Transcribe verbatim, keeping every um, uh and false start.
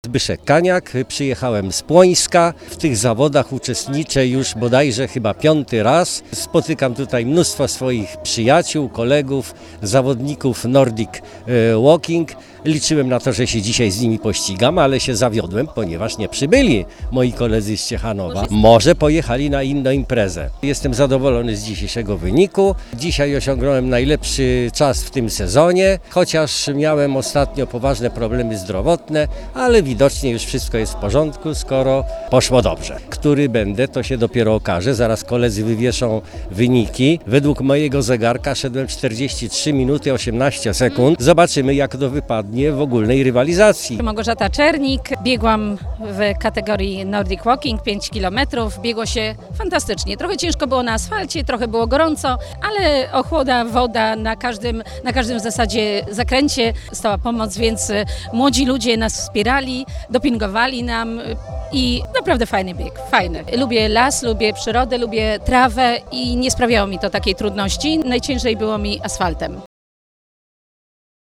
Zbyszek Kaniak, przyjechałem z Płońska. W tych zawodach uczestniczę już bodajże chyba piąty raz. Spotykam tutaj mnóstwo swoich przyjaciół, kolegów, zawodników Nordic Walking. Liczyłem na to, że się dzisiaj z nimi pościgam, ale się zawiodłem, ponieważ nie przybyli moi koledzy z Ciechanowa. Może pojechali na inną imprezę. Jestem zadowolony z dzisiejszego wyniku. Dzisiaj osiągnąłem najlepszy czas w tym sezonie, chociaż miałem ostatnio poważne problemy zdrowotne, ale widocznie już wszystko jest w porządku, skoro poszło dobrze. Który będę, to się dopiero okaże. Zaraz koledzy wywieszą wyniki. Według mojego zegarka szedłem czterdzieści trzy minuty osiemnaście sekund. Zobaczymy, jak to wypadnie w ogólnej rywalizacji. Małgorzata Czernik, biegłam w kategorii Nordic Walking pięć kilometrów, biegło się fantastycznie. Trochę ciężko było na asfalcie, trochę było gorąco, ale ochłoda, woda na każdym, na każdym w zasadzie zakręcie stała pomoc, więc młodzi ludzie nas wspierali, dopingowali nam i naprawdę fajny bieg, fajny. Lubię las, lubię przyrodę, lubię trawę i nie sprawiało mi to takiej trudności. Najciężej było mi asfaltem.